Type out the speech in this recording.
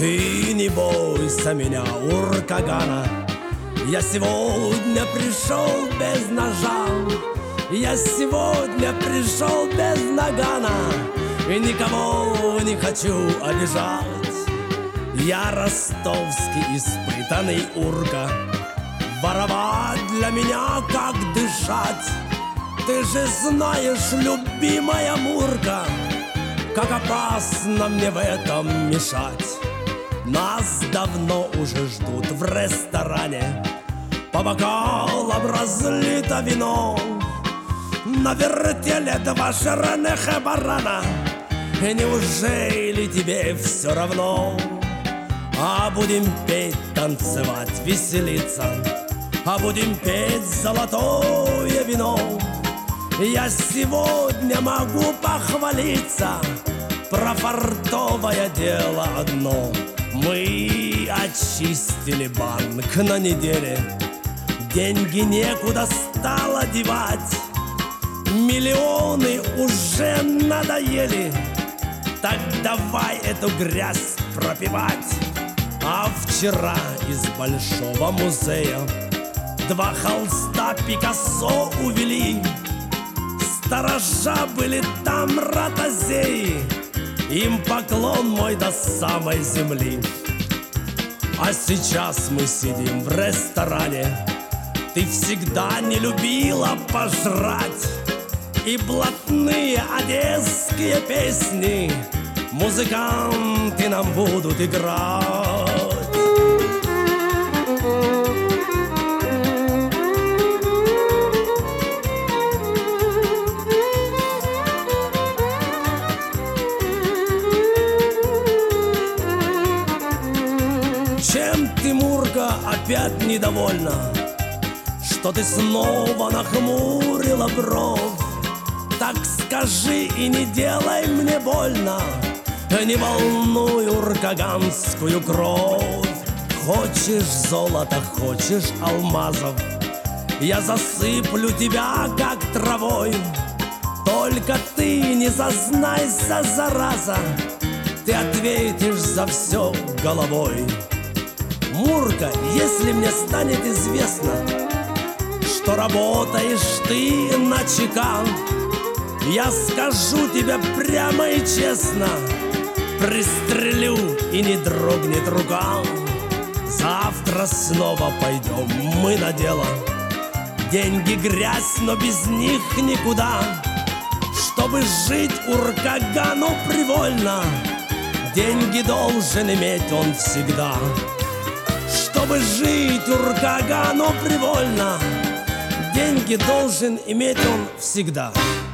Ты не бойся меня, Уркагана. Я сегодня пришел без ножа, я сегодня пришел без нагана, и никого не хочу обижать. Я ростовский испытанный урка, воровать для меня как дышать. Ты же знаешь, любимая Мурка, как опасно мне в этом мешать. Нас давно уже ждут в ресторане, по бокалам разлито вино, на вертеле два жирных барана. И неужели тебе все равно? А будем петь, танцевать, веселиться, а будем петь золотое вино. Я сегодня могу похвалиться, про фартовое дело одно. Мы очистили банк на неделе, деньги некуда стало девать. Миллионы уже надоели, так давай эту грязь пропивать. А вчера из Большого музея два холста Пикассо увели. Сторожа были там ротозеи, им поклон мой до самой земли. А сейчас мы сидим в ресторане, ты всегда не любила пожрать. И блатные одесские песни музыканты нам будут играть. Чем ты, Мурка, опять недовольна? Что ты снова нахмурила бровь? Так скажи и не делай мне больно, не волнуй уркаганскую кровь. Хочешь золота, хочешь алмазов, я засыплю тебя как травой. Только ты не зазнайся, зараза, ты ответишь за все головой. Мурка, если мне станет известно, что работаешь ты на ЧК, я скажу тебе прямо и честно, пристрелю и не дрогнет рука. Завтра снова пойдем мы на дело, деньги грязь, но без них никуда. Чтобы жить Уркагану привольно, деньги должен иметь он всегда. Чтобы жить Уркагану привольно, деньги должен иметь он всегда.